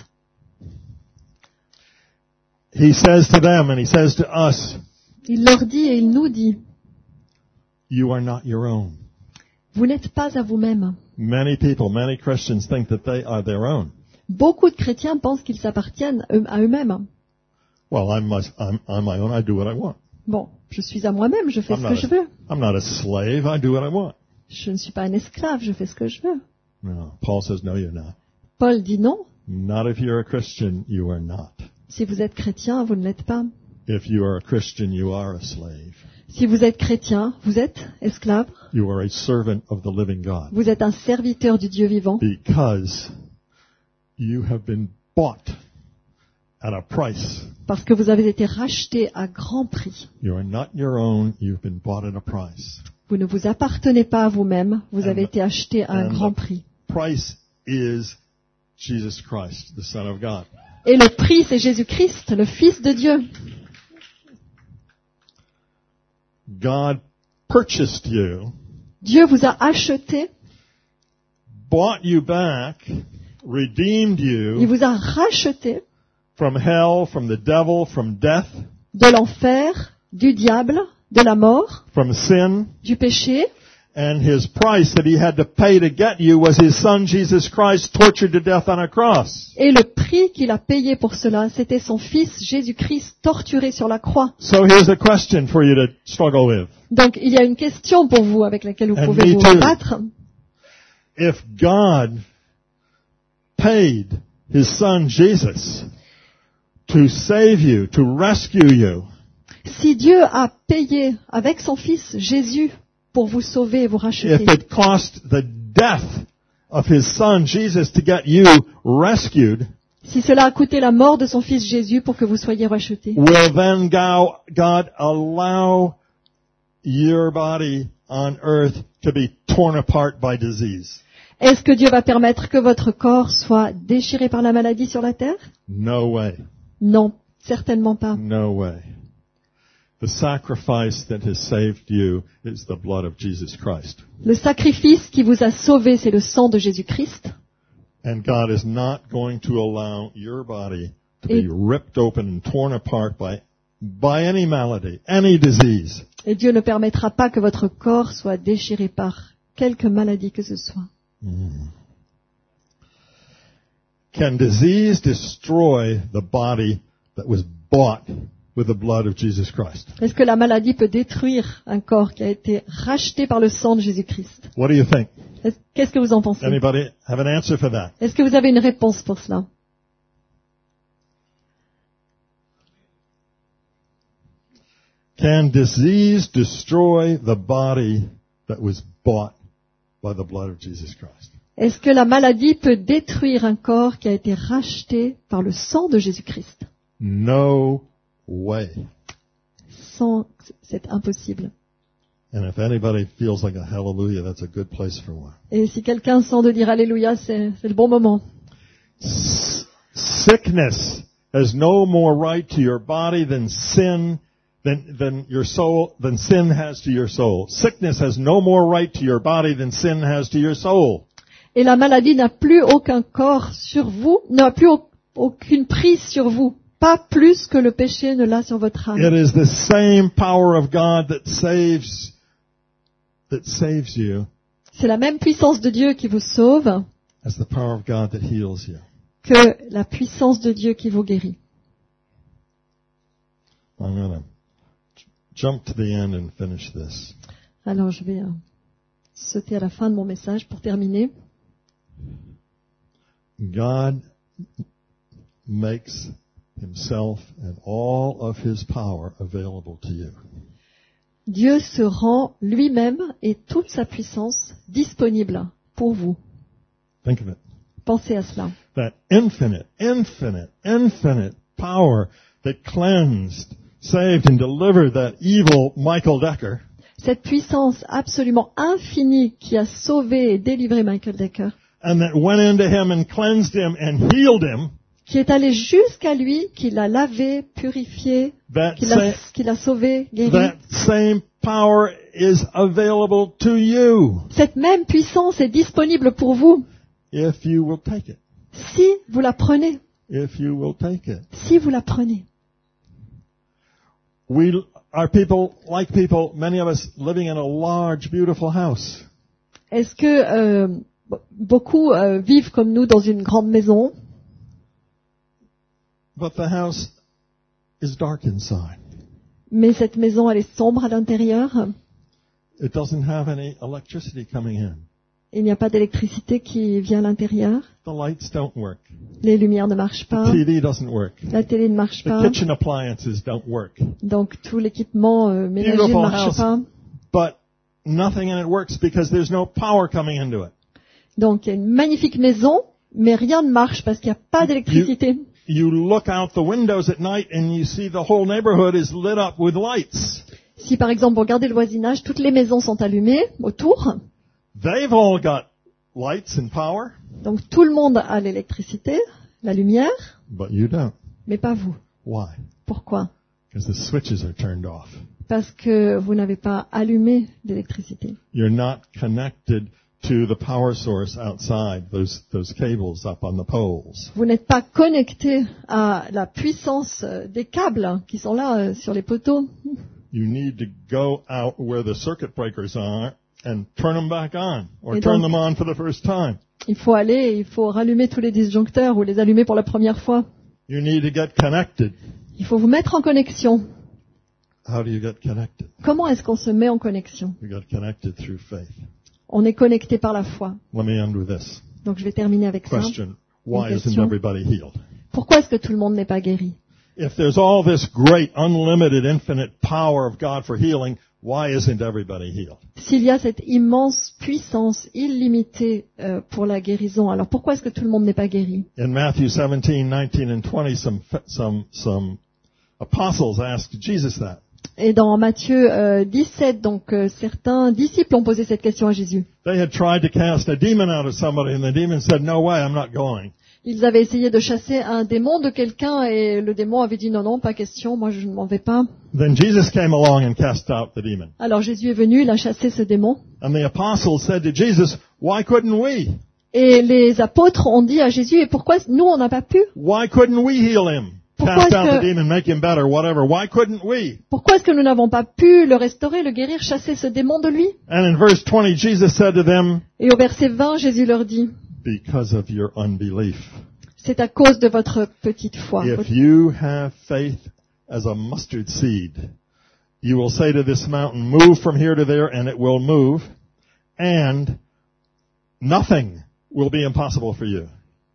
He says to them and he says to us, Il leur dit et il nous dit, you are not your own. vous n'êtes pas à vous-même. Many people, many Christians think that they are their own. Beaucoup de chrétiens pensent qu'ils s'appartiennent à eux-mêmes. Well, I'm on my own. I do what I want. Bon, je suis à moi-même, je fais ce que je veux. I'm not a slave. I do what I want. Je ne suis pas un esclave, je fais ce que je veux. No, Paul says, no, you're not. Paul dit non. Not if you're a Christian, you are not. Si vous êtes chrétien, vous ne l'êtes pas. If you are a Christian, you are a slave. Si vous êtes chrétien, vous êtes esclave. You are a servant of the living God. Vous êtes un serviteur du Dieu vivant. Because you have been bought at a price. Parce que vous avez été racheté à grand prix. You are not your own. You've been bought at a price. Vous ne vous appartenez pas à vous-même. Vous avez été acheté à un And grand the prix. price is Jesus Christ, the Son of God. Et le prix, c'est Jésus-Christ, le Fils de Dieu. God purchased you, Dieu vous a acheté, bought you back, redeemed il you vous a racheté from hell, from the devil, from death, de l'enfer, du diable, de la mort, from sin. du péché. And his price that he had to pay to get you was his son Jesus Christ tortured to death on a cross. Et le prix qu'il a payé pour cela, c'était son Fils Jésus-Christ torturé sur la croix. So here's a question for you to struggle with. Donc il y a une question pour vous avec laquelle vous And pouvez me vous too. battre. If God paid his son Jesus to save you, to rescue you, Si Dieu a payé avec son Fils Jésus pour vous sauver et vous racheter, if it cost the death of his son Jesus to get you rescued, si cela a coûté la mort de son Fils Jésus pour que vous soyez rachetés, will then God allow your body on earth to be torn apart by disease? est-ce que Dieu va permettre que votre corps soit déchiré par la maladie sur la terre? No way. Non, certainement pas. No way. The sacrifice that has saved you is the blood of Jesus Christ. Le sacrifice qui vous a sauvé, c'est le sang de Jésus-Christ. And God is not going to allow your body to Et- be ripped open and torn apart by any malady, any disease. Et Dieu ne permettra pas que votre corps soit déchiré par quelque maladie que ce soit. Can disease destroy the body that was bought with the blood of Jesus Christ? Est-ce que la maladie peut détruire un corps qui a été racheté par le sang de Jésus-Christ? What do you think? Qu'est-ce que vous en pensez? Anybody have an answer for that? Est-ce que vous avez une réponse pour cela? Can disease destroy the body that was bought by the blood of Jesus Christ? Est-ce que la maladie peut détruire un corps qui a été racheté par le sang de Jésus-Christ? No way. C'est impossible. And if anybody feels like a hallelujah, that's a good place for one. Et si quelqu'un sent de dire Alléluia, c'est le bon moment. Sickness has no more right to your body than sin than your soul than sin has to your soul. Sickness has no more right to your body than sin has to your soul. Et la maladie n'a plus aucun corps sur vous, n'a plus aucune prise sur vous, pas plus que le péché ne l'a sur votre âme. It is the same power of God that saves you C'est la même puissance de Dieu qui vous sauve as the power of God that heals you. que la puissance de Dieu qui vous guérit. I'm going to jump to the end and finish this. Alors je vais sauter à la fin de mon message pour terminer. God makes himself and all of his power available to you. Dieu se rend lui-même et toute sa puissance disponible pour vous. Think of it. Pensez à cela. That infinite power that cleansed saved and delivered that evil Michael Decker, Cette puissance absolument infinie qui a sauvé et délivré Michael Decker, and that went into him and cleansed him and healed him, qui est allé jusqu'à lui, qui l'a lavé, purifié, that qui l'a sauvé, guéri. that same power is available to you Cette même puissance est disponible pour vous if you will take it. si vous la prenez. If you will take it. Si vous la prenez. We are people, like people, many of us living in a large, beautiful house. Est-ce que beaucoup vivent comme nous dans une grande maison, But the house is dark inside. mais cette maison elle est sombre à l'intérieur, It doesn't have any electricity coming in. il n'y a pas d'électricité qui vient à l'intérieur, The lights don't work. les lumières ne marchent The pas, TV doesn't work. la télé ne marche The pas, kitchen appliances don't work. donc tout l'équipement ménager ne Beautiful marche house. pas. But nothing in it works because there's no power coming into it. Donc il y a une magnifique maison, mais rien ne marche parce qu'il n'y a pas d'électricité. You look out the windows at night and you see the whole neighborhood is lit up with lights. Si par exemple vous regardez le voisinage, toutes les maisons sont allumées autour, They've all got lights and power, donc tout le monde a l'électricité, la lumière, but you don't. mais pas vous. Why? Pourquoi? Because the switches are turned off. Parce que vous n'avez pas allumé l'électricité. You're not connected to the power source outside, those cables up on the poles. Vous n'êtes pas connecté à la puissance des câbles qui sont là sur les poteaux. You need to go out where the circuit breakers are and turn them back on, or Et turn donc- them on for the first time. Il faut aller, il faut rallumer tous les disjoncteurs ou les allumer pour la première fois. You need to get connected. Il faut vous mettre en connexion. How do you get connected? Comment est-ce qu'on se met en connexion? You get connected through faith. On est connecté par la foi. Let me end with this Donc je vais terminer avec ça. question. Why Une isn't question. everybody healed? Pourquoi est-ce que tout le monde n'est pas guéri? If there's all this great, unlimited, infinite power of God for healing, why isn't everybody healed? S'il y a cette immense puissance illimitée pour la guérison, alors pourquoi est-ce que tout le monde n'est pas guéri? In Matthew 17, 19, and 20, some apostles asked Jesus that. Et dans Matthieu 17, donc certains disciples ont posé cette question à Jésus. They had tried to cast a demon out of somebody, and the demon said, "No way, I'm not going." Ils avaient essayé de chasser un démon de quelqu'un et le démon avait dit non, non, pas question, moi je ne m'en vais pas. Then Jesus came along and cast out the demon. Alors Jésus est venu, il a chassé ce démon. And the apostles said to Jesus, "Why couldn't we? Et les apôtres ont dit à Jésus, et pourquoi nous on n'a pas pu? Why couldn't we heal him? Pourquoi Cast out est-ce the que- demon, make him better, whatever. Why couldn't we?" Pourquoi est-ce que nous n'avons pas pu le restaurer, le guérir, chasser ce démon de lui? And in verse 20, Jesus said to them, Et au verset 20, Jésus leur dit, "Because of your unbelief. c'est à cause de votre petite foi. If you have faith as a mustard seed, you will say to this mountain, move from here to there, and it will move, and nothing will be impossible for you."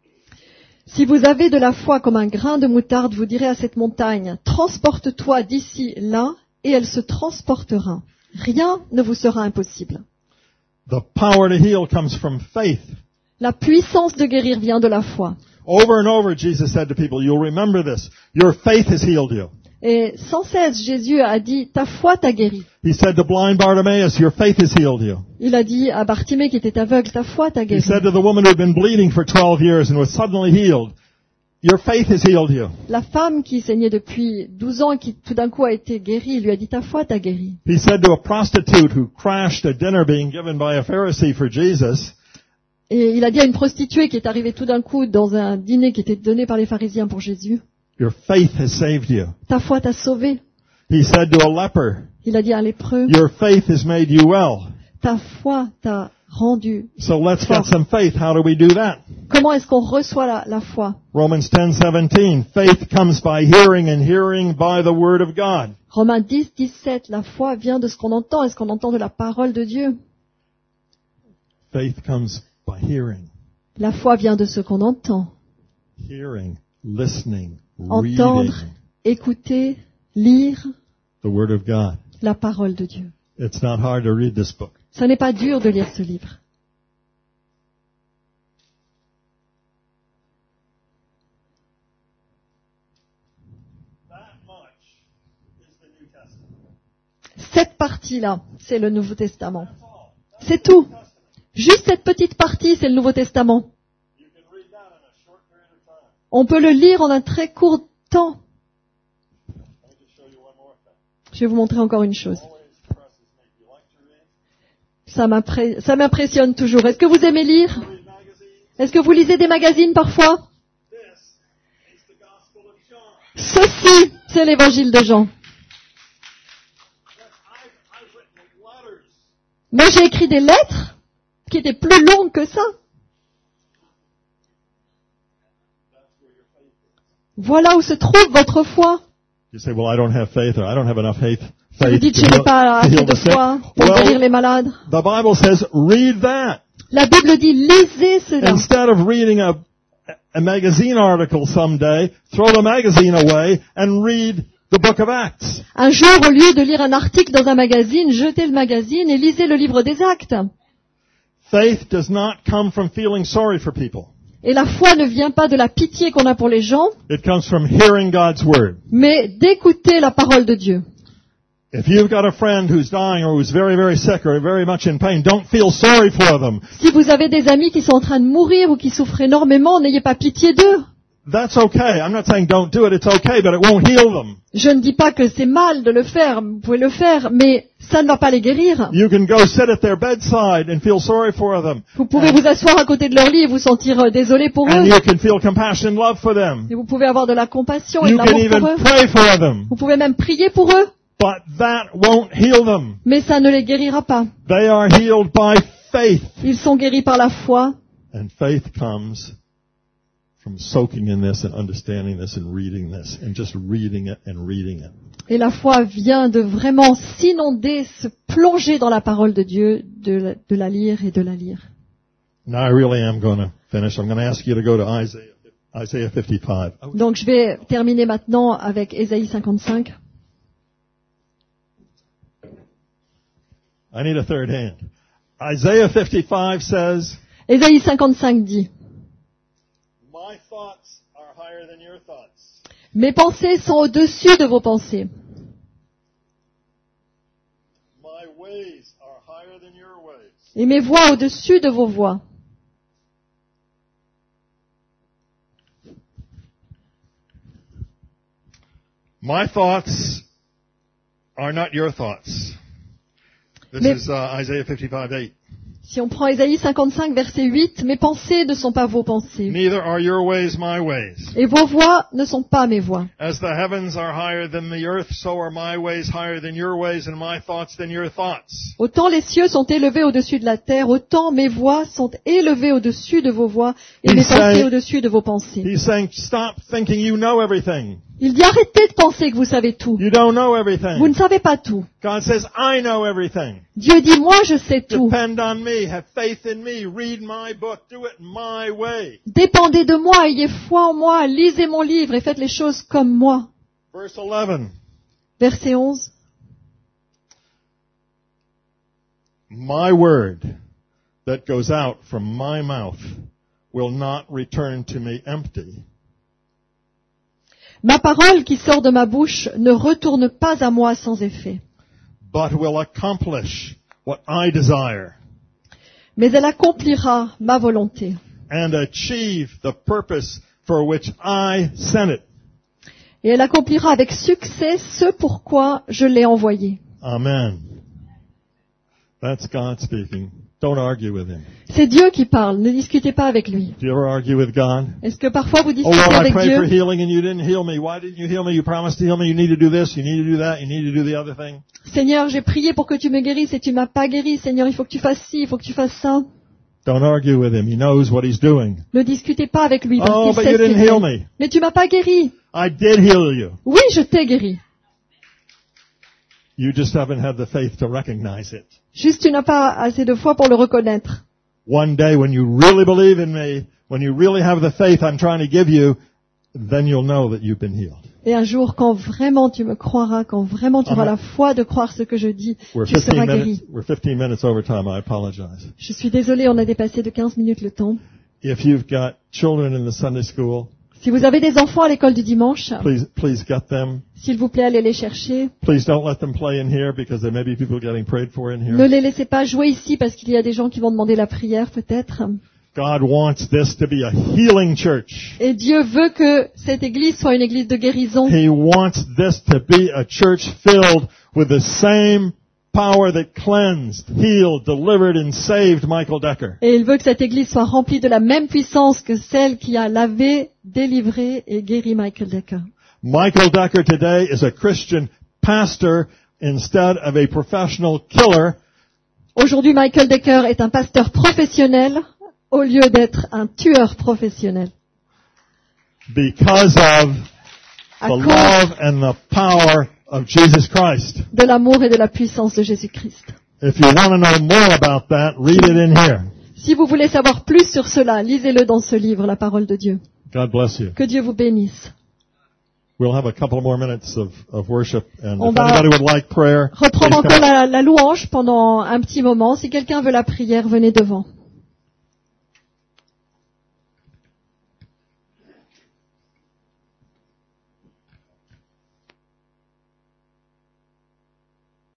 Si vous avez de la foi comme un grain de moutarde, vous direz à cette montagne, transporte-toi d'ici là, et elle se transportera. Rien ne vous sera impossible. The power to heal comes from faith. La puissance de guérir vient de la foi. Over and over, Jesus said to people, you'll remember this. Your faith has healed you. Et sans cesse, Jésus a dit, ta foi t'a guéri. He said to blind Bartimaeus, your faith has healed you. Il a dit à Bartimée qui était aveugle, ta foi t'a He guéri. said to the woman who had been bleeding for 12 years and was suddenly healed, your faith has healed you. La femme qui saignait depuis 12 ans et qui tout d'un coup a été guérie, il lui a dit, ta foi t'a guéri. He said to a prostitute who crashed a dinner being given by a Pharisee for Jesus, Et il a dit à une prostituée qui est arrivée tout d'un coup dans un dîner qui était donné par les pharisiens pour Jésus, your faith has saved you. ta foi t'a sauvé. He said to a leper, Il a dit à un lépreux, your faith has made you well. ta foi t'a rendu. So let's get some faith. How do we do that? Comment est-ce qu'on reçoit la foi? Romans 10:17, faith comes by hearing and hearing by the word of God. Romains 10, 17, la foi vient de ce qu'on entend. Est-ce qu'on entend de la parole de Dieu? Faith comes by hearing. La foi vient de ce qu'on entend. Hearing, listening, Entendre, reading écouter, lire the word of God. la parole de Dieu. It's not hard to read this book. Ça n'est pas dur de lire ce livre. That much Cette partie-là, c'est le Nouveau Testament. C'est tout. Juste cette petite partie, c'est le Nouveau Testament. On peut le lire en un très court temps. Je vais vous montrer encore une chose. Ça m'impressionne toujours. Est-ce que vous aimez lire? Est-ce que vous lisez des magazines parfois? Ceci, c'est l'évangile de Jean. Moi, j'ai écrit des lettres qui étaient plus longues que ça. Voilà où se trouve votre foi. You say, well, I don't have faith, or I don't have enough faith. Vous dites, je n'ai pas assez de foi pour guérir les malades. The Bible says, read that. La Bible dit, lisez cela. Instead of reading a magazine article someday, throw the magazine away and read the book of Acts. Un jour, au lieu de lire un article dans un magazine, jetez le magazine et lisez le livre des Actes. Faith does not come from feeling sorry for people. Et la foi ne vient pas de la pitié qu'on a pour les gens, It comes from hearing God's word. mais d'écouter la parole de Dieu. If you've got a friend who's dying or who's very, very sick or very much in pain, don't feel sorry for them. Si vous avez des amis qui sont en train de mourir ou qui souffrent énormément, n'ayez pas pitié d'eux. That's okay. I'm not saying don't do it. It's okay, but it won't heal them. Je ne dis pas que c'est mal de le faire, vous pouvez le faire, mais ça ne va pas les guérir. You can go sit at their bedside and feel sorry for them. Vous pouvez vous asseoir à côté de leur lit et vous sentir désolé pour And eux. you can feel compassion and love for them. Et vous pouvez avoir de la compassion et You de can l'amour pour even eux. pray for them. Vous pouvez même prier pour eux, But that won't heal them. mais ça ne les guérira pas. They are healed by faith. Ils sont guéris par la foi. And faith comes from soaking in this and understanding this and reading this and just reading it and reading it. Et la foi vient de vraiment s'inonder, se plonger dans la parole de Dieu, de la lire et de la lire. Now I really am going to finish. I'm going to ask you to go to Isaiah 55. Donc je vais terminer maintenant avec Ésaïe 55. I need a third hand. Isaiah 55 says, Ésaïe 55 dit, My thoughts are higher than your thoughts. mes pensées sont au-dessus de vos pensées. My ways are higher than your ways. Et mes voies au-dessus de vos voies. My thoughts are not your thoughts. This Mais- is Isaiah 55:8. Si on prend Ésaïe 55, verset 8, mes pensées ne sont pas vos pensées. Neither are your ways my ways. Et vos voies ne sont pas mes voies. As the heavens are higher than the earth, so are my ways higher than your ways, and my thoughts than your thoughts. Autant les cieux sont élevés au-dessus de la terre, autant mes voies sont élevées au-dessus de vos voies et mes pensées au-dessus de vos pensées. He's saying, stop thinking you know everything. Il dit arrêtez de penser que vous savez tout. You don't know Vous everything. ne savez pas tout. God says, I know everything. Dieu dit moi je sais tout. Depend on me. Have faith in me. Read my book. Do it my way. Dépendez de moi, ayez foi en moi, lisez mon livre et faites les choses comme moi. Verse 11. Verset 11. My word that goes out from my mouth will not return to me empty, Ma parole qui sort de ma bouche ne retourne pas à moi sans effet, but will accomplish what I desire mais elle accomplira ma volonté and achieve the purpose for which I sent it. et elle accomplira avec succès ce pourquoi je l'ai envoyée. Amen. That's God speaking. Don't argue with him. C'est Dieu qui parle, ne discutez pas avec lui. Do you ever argue with God? Est-ce que parfois vous Oh discutez Lord, I avec prayed for Dieu? healing and you didn't heal me. Why didn't you heal me? You promised to heal me. You need to do this. You need to do that. You need to do the other thing. Seigneur, j'ai prié pour que tu me guérisses et tu m'as pas guéri. Seigneur, il faut que tu fasses ci, il faut que tu fasses ça. Don't argue with him. He knows what he's doing. Ne discutez pas avec lui parce Oh, qu'il but sait you ce qu'il didn't heal fait. me. Mais tu m'as pas guéri. I did heal you. Oui, je t'ai guéri. You just haven't had the faith to recognize it. Juste tu n'as pas assez de foi pour le reconnaître. One day when you really believe in me, when you really have the faith I'm trying to give you, then you'll know that you've been healed. Et un jour, quand vraiment tu me croiras, quand vraiment tu auras la foi de croire ce que je dis, We're tu 15 seras minutes, guéri. we're 15 minutes over time. I apologize. Je suis désolée, on a dépassé de 15 minutes le temps. If you've got children in the Sunday school, Si vous avez des enfants à l'école du dimanche, please get them. s'il vous plaît, allez les chercher. Please don't let them play in here because there may be people getting prayed for in Ne here. les laissez pas jouer ici parce qu'il y a des gens qui vont demander la prière peut-être. God wants this to be a healing church. Et Dieu veut que cette église soit une église de guérison. He wants this to be a church filled with the same power that cleansed, healed, delivered, and saved Michael Decker. Et il veut que cette église soit remplie de la même puissance que celle qui a lavé, délivré et guéri Michael Decker. Michael Decker today is a Christian pastor instead of a professional killer. Aujourd'hui, Michael Decker est un pasteur professionnel au lieu d'être un tueur professionnel. Because of À the cause love and the power of Jesus Christ. de l'amour et de la puissance de Jésus-Christ. If you want to know more about that, read it in here. Si vous voulez savoir plus sur cela, lisez-le dans ce livre, La parole de Dieu. God bless you. Que Dieu vous bénisse. We'll have a couple more minutes of worship, and On if va anybody would like prayer, Reprendre please encore come. la louange pendant un petit moment. Si quelqu'un veut la prière, venez devant.